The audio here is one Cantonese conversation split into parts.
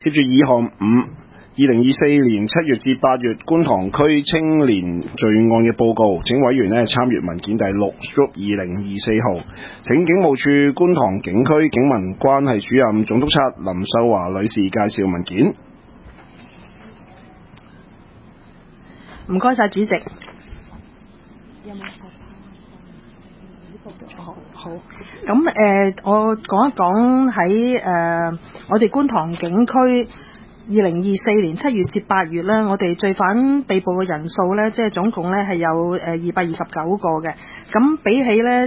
接住2項5 2024年7月至8月觀塘區青年罪案嘅報告，請委員參閱文件第6/2024號。請警務處觀塘警區警民關係主任總督察林秀華女士介紹文件。 唔該晒主席。好，咁我講一講喺我哋觀塘警區2024年7月至8月咧，我哋罪犯被捕嘅人數咧，即係總共咧係有229個嘅。咁比起咧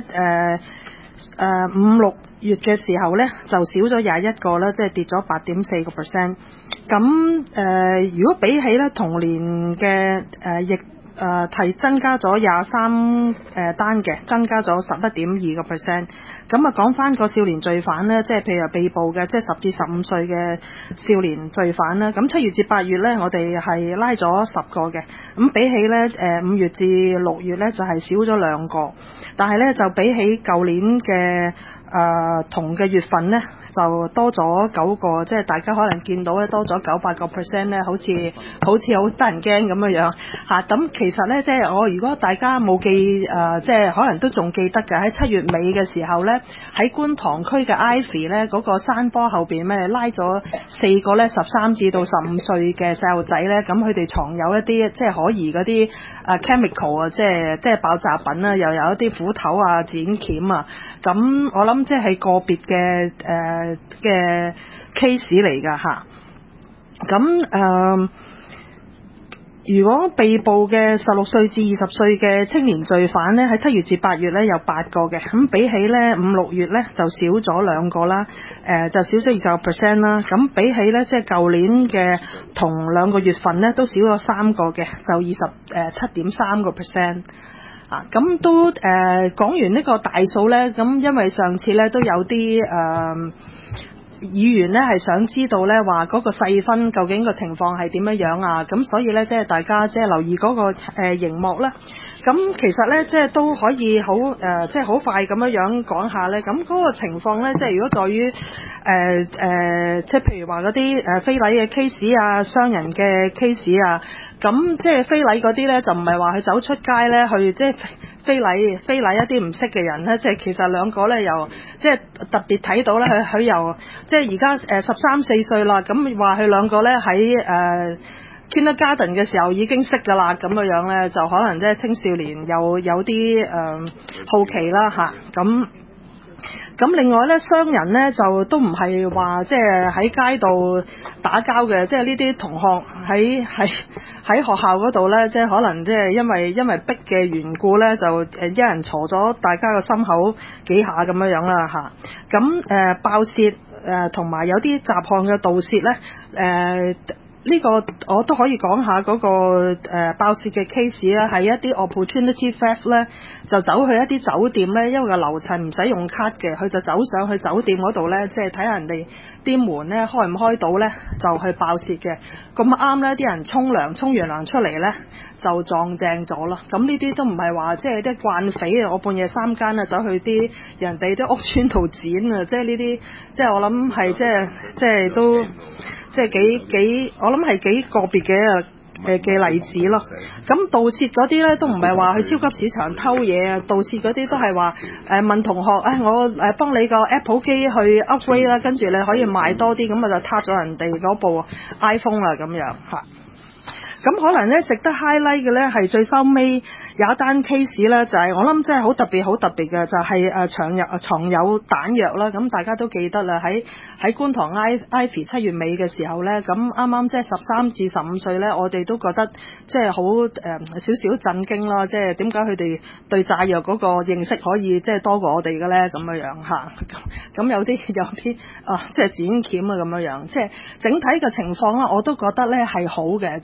5、6月嘅時候咧，就少咗21個啦，即係跌咗8.4%。咁如果比起咧同年嘅提增加咗23單嘅，增加咗11.2%。咁啊講翻個少年罪犯呢，即係譬如被捕嘅，即係10至15歲嘅少年罪犯啦。咁7月至8月呢，我哋係拉咗10個嘅。咁比起呢5月至6月呢，就係少咗2個。但係呢，就比起舊年嘅同嘅月份呢，就多咗9個，即係大家可能見到咧多咗98%咧，好似好得人驚咁樣嚇。咁其實咧，即係如果大家冇記即係可能都仲記得嘅，喺7月尾嘅時候咧，喺觀塘區嘅 Ivy 咧嗰個山坡後邊咩拉咗4個咧13至到15歲嘅細路仔咧，咁佢哋藏有一啲即係可疑嗰啲chemical 啊，即係爆炸品啊，又有一啲斧頭啊、剪鉗啊，咁我諗即係個別嘅 case 嚟㗎嚇。咁如果被捕嘅16歲至20歲嘅青年罪犯呢，喺7月至8月呢有8個嘅，咁比起呢5、6月呢就少咗2個啦，就少咗20% 啦。咁比起呢即係舊年嘅同2個月份呢都少咗3個嘅，就27.3%。咁都講完呢個大數呢，咁因為上次呢都有啲議員呢係想知道呢話嗰個細分究竟個情況係點樣啊，咁所以呢，即係大家即係留意嗰個熒幕啦。咁其實呢，即係都可以好即係好快咁樣講下呢。咁嗰個情況呢，即係如果在於即係譬如話嗰啲非禮嘅 case 啊、傷人嘅 case 啊，咁即係非禮嗰啲呢，就唔係話佢走出街呢去即係非禮一啲唔識嘅人呢，即係其實2個呢又即係特別睇到呢，佢由即係而家13、14歲啦，咁話佢2個呢喺kindergarten 嘅時候已經識㗎啦，咁樣呢就可能即係青少年有啲好奇啦嚇。咁另外呢，傷人呢就都唔係話即係喺街度打交嘅，即係呢啲同學喺學校嗰度呢，即係可能即係因為逼嘅緣故呢，就一人鋤咗大家個心口幾下咁樣啦嚇。咁爆竊同埋有啲雜項嘅盜竊呢，呢個我都可以講下嗰個爆竊嘅 case 啦，係一啲 opportunity theft 咧，就走去一啲酒店咧，因為個樓層唔使用卡嘅，佢就走上去酒店嗰度咧，即係睇下人哋啲門咧開唔開到咧，就去爆竊嘅。咁啱咧，啲人沖完涼出嚟咧，就撞正咗咯。咁呢啲都唔係話即係啲慣匪啊，我半夜3更啊走去啲人哋啲屋村度剪啊，即係呢啲即係我諗係即係都。即係幾我諗係幾個別嘅例子咯。咁盜竊嗰啲咧都唔係話去超級市場偷嘢啊，盜竊嗰啲都係話問同學我幫你個 Apple 機去 upgrade 啦，跟住你可以買多啲，咁就撻咗人哋嗰部 iPhone 啦咁樣嚇。咁可能咧值得 highlight 嘅咧係最收尾有一單 case 咧，就係我諗真係好特別嘅，就係藏有彈藥啦。咁大家都記得啦，喺觀塘 Ivy 7月尾嘅時候咧，咁啱即係13至15歲咧，我哋都覺得即係好少少震驚啦。即係點解佢哋對炸藥嗰個認識可以即係多過我哋嘅咧？咁樣嚇。咁有啲即係剪鉗啊咁樣，即係整體嘅情況啦，我都覺得咧係好嘅，即係咧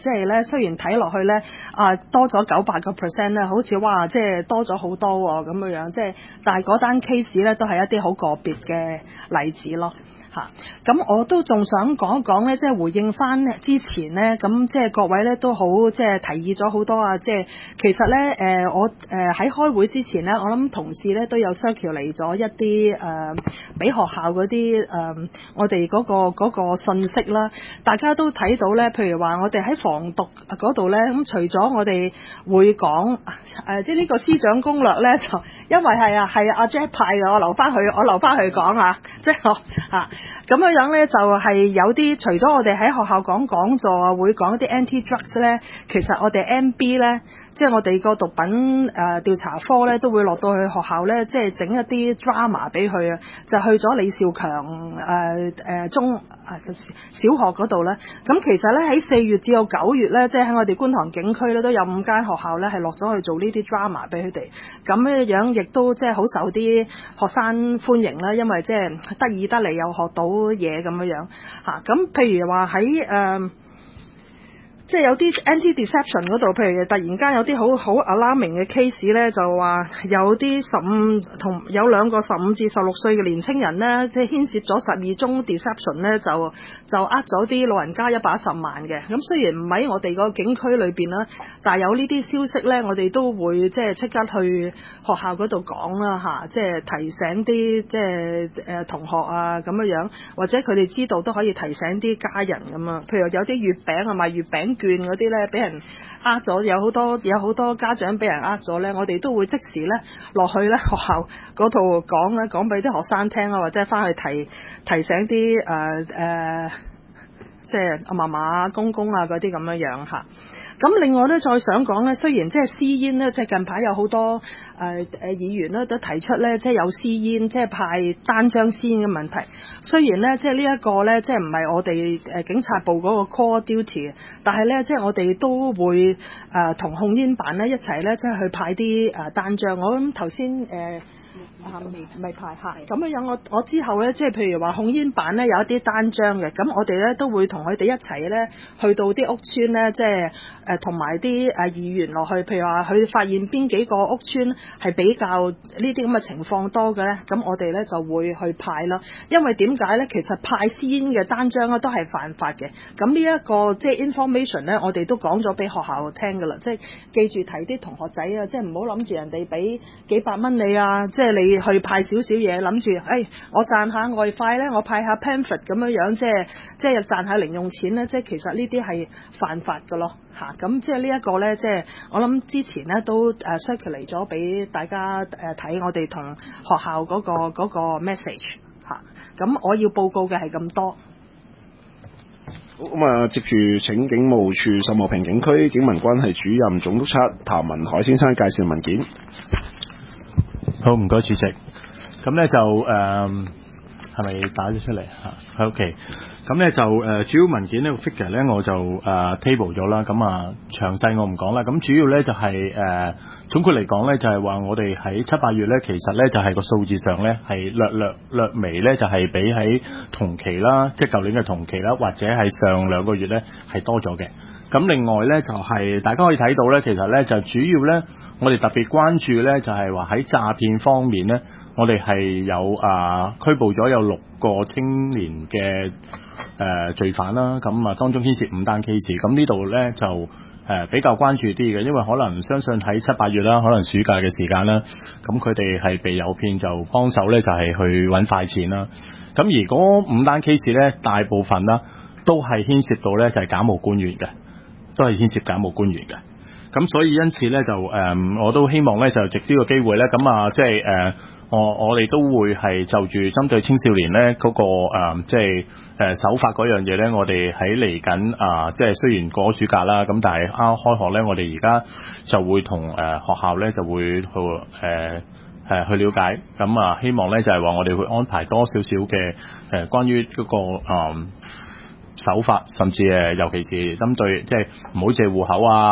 雖然睇落去咧多咗98%咧，好似哇即係多咗好多喎咁樣，即係但係嗰單 case 咧都係一啲好個別嘅例子咯。咁我都仲想講一講咧，即係回應翻之前咧，咁即係各位咧都好即係提議咗好多啊！即係其實咧我喺開會之前咧，我諗同事咧都有 circulate 咗一啲俾學校嗰啲我哋嗰個信息啦，大家都睇到咧，譬如話我哋喺防毒嗰度咧，咁除咗我哋會講即係呢個師長攻略咧，就因為係阿 Jack 派嘅，我留翻佢講下，即係咁樣咧，就係有啲除咗我哋喺學校講座啊，會講一啲 anti-drugs 咧，其實我哋 MB 咧，即係我哋個毒品調查科咧，都會落到去學校咧，即係整一啲 drama 俾佢啊，就去咗李兆強小學嗰度咧。咁其實咧喺4月至到9月咧，即係喺我哋觀塘警區咧，都有5間學校咧係落咗去做呢啲 drama 俾佢哋。咁樣亦都即係好受啲學生歡迎啦，因為即係得意得嚟又學到嘢咁樣嚇。咁譬如話喺即係有啲 anti-deception 嗰度，譬如突然間有啲好 alarming 嘅 case 咧，就話有啲有兩個15至16歲嘅年青人咧，即係牽涉咗12宗 deception 咧，就呃咗啲老人家110萬嘅。咁雖然唔喺我哋個警區裏邊啦，但係有呢啲消息咧，我哋都會即係即刻去學校嗰度講啦嚇，即係提醒啲即係同學啊咁樣，或者佢哋知道都可以提醒啲家人咁啊。譬如有啲月餅啊，賣月餅券嗰啲咧，俾人呃咗，有好多家長俾人呃咗咧，我哋都會即時咧落去咧學校嗰度講俾啲學生聽啊，或者翻去提醒啲即係阿嫲嫲公公啊嗰啲咁樣嚇。咁另外咧，再想講咧，雖然即係私煙咧，即係近排有好多議員咧都提出咧，即係有私煙，即係派單張私煙嘅問題。雖然咧，即係呢一個咧，即係唔係我哋警察部嗰個 core duty， 但係咧，即係我哋都會同控煙辦咧一齊咧，即係去派啲單張。我諗頭先未派嚇，咁樣我之後咧，即係譬如話控煙辦咧有一啲單張嘅，咁我哋咧都會同佢哋一齊咧去到啲屋邨咧，即係同埋啲議員落去，譬如話佢發現邊幾個屋邨係比較呢啲咁嘅情況多嘅咧，咁我哋咧就會去派啦。因為點解咧？其實派私煙嘅單張咧都係犯法嘅。咁呢一個即係 information 咧，我哋都講咗俾學校聽㗎啦，即係記住提啲同學仔啊，即係唔好諗住人哋俾幾百蚊你啊，即係你去派少少嘢，諗住我賺下外快咧，我派下 pamphlet 咁樣，即係賺下零用錢咧，即係其實呢啲係犯法㗎咯嚇。咁即係呢一個咧，即係我諗之前咧都circulate 咗俾大家睇我哋同學校嗰個 message 嚇。咁我要報告嘅係咁多。 好，咁啊，接住請警務處秀茂坪警區警民關係主任總督察譚文海先生介紹文件。 好，唔該主席。咁咧就係咪打咗出嚟嚇？OK。咁咧就主要文件呢個 figure 咧我就table 咗啦。咁詳細我唔講啦。咁主要咧就係總括嚟講咧就係話我哋喺7、8月咧其實咧就係個數字上咧係略微咧就係比喺同期啦，即係舊年嘅同期啦，或者係上2個月咧係多咗嘅。咁另外咧就係大家可以睇到咧，其實咧就主要咧我哋特別關注咧就係話喺詐騙方面咧，我哋係有拘捕咗有6個青年嘅罪犯啦。咁當中牽涉5單 case。咁呢度咧就比較關注啲嘅，因為可能相信喺7、8月啦，可能暑假嘅時間啦，咁佢哋係被誘騙就幫手咧就係去揾快錢啦。咁而嗰5單 case 咧，大部分啦都係牽涉到咧就係假冒官員嘅。都係牽涉假冒官員嘅，咁所以因此咧就我都希望咧就藉呢個機會咧，咁即係我哋都會係就住針對青少年咧嗰個即係手法嗰樣嘢咧，我哋喺嚟緊即係雖然過暑假啦，咁但係啱開學咧，我哋而家就會同學校咧就會去了解，咁希望咧就係話我哋會安排多少少嘅關於嗰個手法，甚至尤其是針對即係唔好借戶口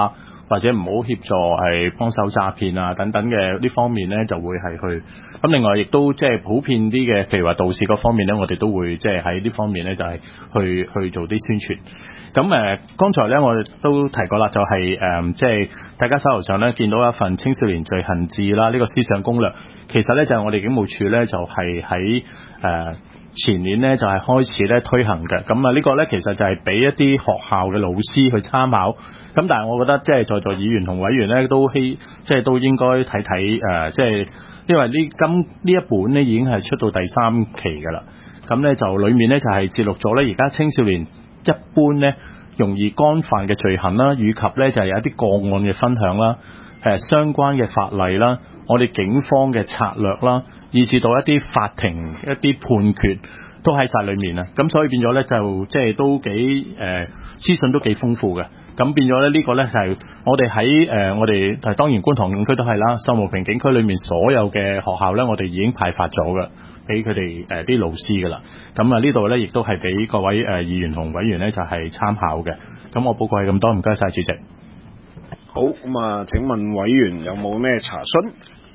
或者唔好協助係幫手詐騙啊等等嘅呢方面咧，就會係去。咁另外亦都即係普遍啲嘅，譬如話道士嗰方面咧，我哋都會即係喺呢方面咧就係去做啲宣傳。咁剛才咧我哋都提過啦，就係即係大家手頭上咧見到一份青少年罪行治啦，呢個思想攻略，其實咧就係我哋警務處咧就係喺前年咧就係開始咧推行嘅。咁呢個咧其實就係俾一啲學校嘅老師去參考。咁但係我覺得即係在座議員同委員咧都即係都應該睇睇即係因為呢一本咧已經係出到第3期㗎啦。咁咧就裡面咧就係節錄咗咧而家青少年一般咧容易干犯嘅罪行啦，以及咧就係有一啲個案嘅分享啦，相關嘅法例啦，我哋警方嘅策略啦，以至到一啲法庭一啲判決都喺晒裡面啊。咁所以變咗咧就即係都幾資訊都幾豐富嘅。咁變咗咧呢個咧就係我哋喺我哋當然觀塘警區都係啦，秀茂坪警區裏面所有嘅學校咧，我哋已經派發咗嘅，俾佢哋啲老師噶啦。咁呢度咧亦都係俾各位議員同委員咧就係參考嘅。咁我報告係咁多，唔該晒主席。 好，咁請問委員有冇咩查詢？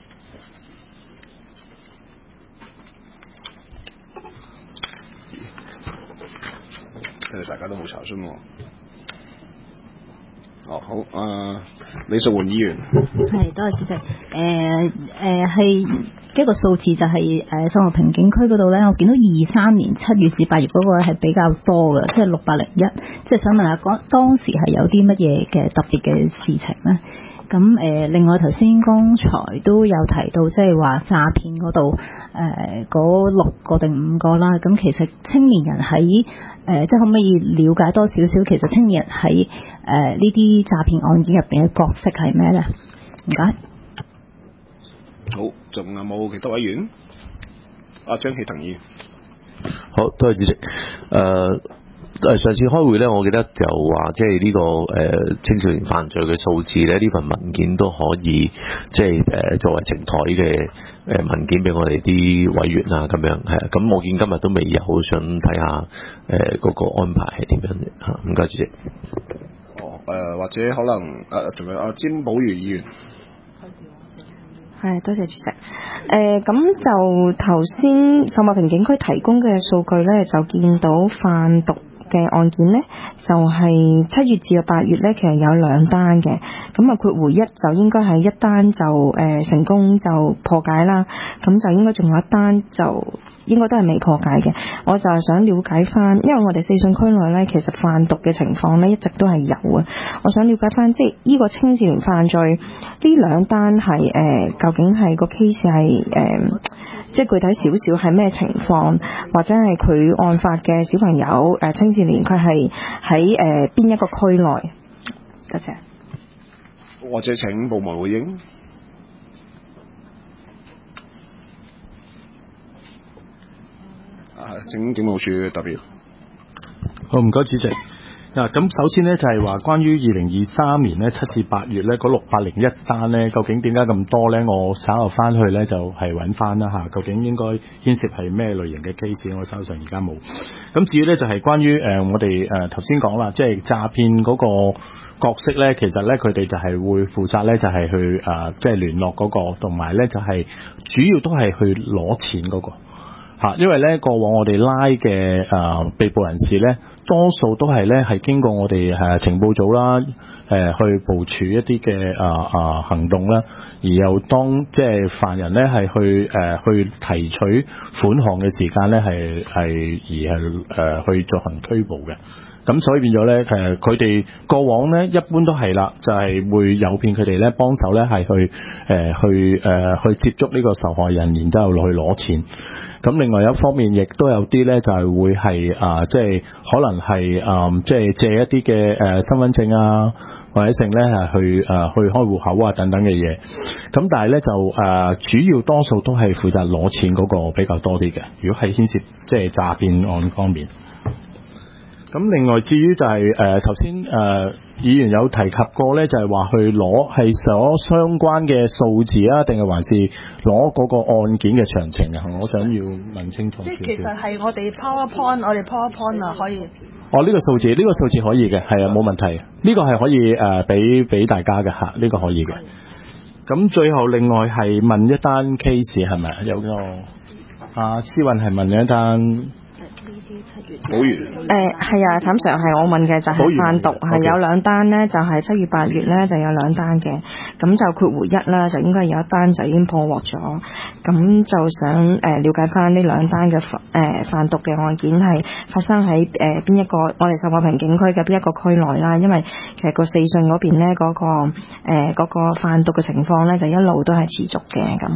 大家都冇查詢喎。好，李淑媛議員。 係，多謝主席。係一個數字就係秀茂坪警區嗰度咧，我見到23年7月至8月嗰個係比較多嘅，即係601。即係想問下，當時係有啲乜嘢嘅特別嘅事情咧？咁另外頭先剛才都有提到，即係話詐騙嗰度嗰6個定5個啦。咁其實青年人喺即係可唔可以了解多少少？其實青年人喺呢啲詐騙案件入邊嘅角色係咩咧？唔該。 好，仲有冇其他委員？張啟騰議員。 好，多謝主席。上次開會咧，我記得就話即係呢個青少年犯罪嘅數字咧，呢份文件都可以即係作為呈台嘅文件俾我哋啲委員啊咁樣係啊。咁我見今日都未有，想睇下嗰個安排係點樣嘅嚇。唔該主席。 或者可能仲有詹寶如議員。 係，多謝主席。咁就頭先秀茂坪警區提供嘅數據咧，就見到販毒嘅案件呢，就係7月至8月呢，其實有2單嘅。咁括弧1就應該係1單就成功就破解啦，咁就應該仲有1單就應該都係未破解嘅。我就係想了解翻，因為我哋四信區內呢，其實販毒嘅情況呢一直都係有啊。我想了解翻，即係呢個青少年犯罪呢2單係究竟係個 case 係即係具體少少係咩情況，或者係佢案發嘅小朋友青少年佢係喺邊一個區內？多謝。 或者請部門回應。請警務處特別。 好，唔該主席。咁首先呢，就係話關於2023年呢7至8月呢嗰601單呢，究竟點解咁多呢？我稍後翻去呢，就係揾翻啦嚇，究竟應該牽涉係咩類型嘅 case？我手上而家冇。咁至於呢，就係關於我哋頭先講啦，即係詐騙嗰個角色呢，其實呢，佢哋就係會負責呢，就係去即係聯絡嗰個，同埋呢，就係主要都係去攞錢嗰個嚇，因為呢，過往我哋拉嘅被捕人士呢，多數都係咧，係經過我哋情報組啦，去部署一啲嘅行動啦，而又當即係犯人咧係去提取款項嘅時間咧，係去進行拘捕嘅。咁所以變咗咧，佢哋過往咧一般都係啦，就係會誘騙佢哋咧幫手咧係去接觸呢個受害人，然之後落去攞錢。咁另外一方面，亦都有啲咧就係會係即係可能係即係借一啲嘅身份證啊，或者性咧係去開戶口啊等等嘅嘢。咁但係咧就主要多數都係負責攞錢嗰個比較多啲嘅。如果係牽涉即係詐騙案方面。咁另外至於就係頭先議員有提及過咧，就係話去攞係所相關嘅數字啊，定係還是攞嗰個案件嘅詳情啊？我想要問清楚少少。 即係其實係我哋 PowerPoint 啊可以。 呢個數字可以嘅，係啊，冇問題。呢個係可以俾大家嘅嚇，呢個可以嘅。咁最後另外係問一單 case 係咪？有個思韻係問一單。 保餘係啊，譚 Sir 係我問嘅就係販毒係有兩單呢，就係7月8月呢就有兩單嘅，咁就括弧1啦，就應該有一單就已經破獲咗，咁就想了解翻呢兩單嘅販毒嘅案件係發生喺邊一個我哋秀茂坪警區嘅邊一個區內啦，因為其實個四信嗰邊呢嗰個販毒嘅情況呢，就一路都係持續嘅咁。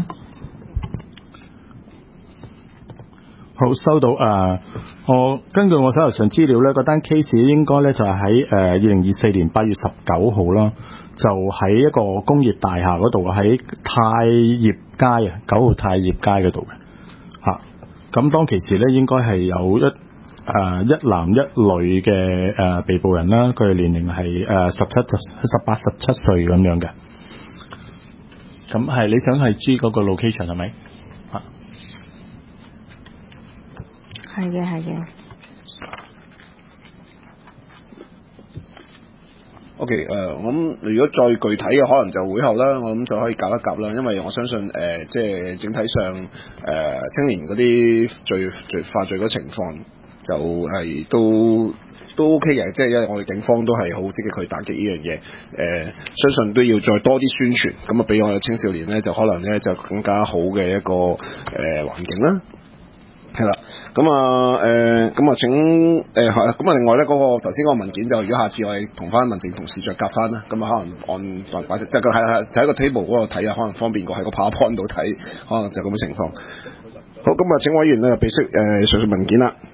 好，收到我根據我手頭上資料咧，嗰單 case 應該咧就係喺2024年8月19號啦，就喺一個工業大廈嗰度，喺太業街啊，9號太業街嗰度嘅嚇。咁當其時咧，應該係有一男一女嘅被捕人啦，佢哋年齡係18、17歲咁樣嘅。咁係你想係知嗰個 location 係咪？ 係嘅。 OK， 我諗如果再具體嘅，可能就會後啦，我諗就可以夾一夾啦，因為我相信即係整體上青年嗰啲犯罪嗰情況就係都 OK 嘅，即係因為我哋警方都係好積極去打擊呢樣嘢，相信都要再多啲宣傳，咁啊俾我哋青少年咧就可能咧就更加好嘅一個環境啦，係啦。咁啊請咁啊另外咧嗰個頭先嗰個文件就如果下次我哋同翻民政同事再夾翻啦，咁啊可能按擺即係就喺個 table 嗰度睇啊，可能方便過喺個 PowerPoint 度睇，可能就咁嘅情況。好，咁啊請委員咧俾上述文件啦。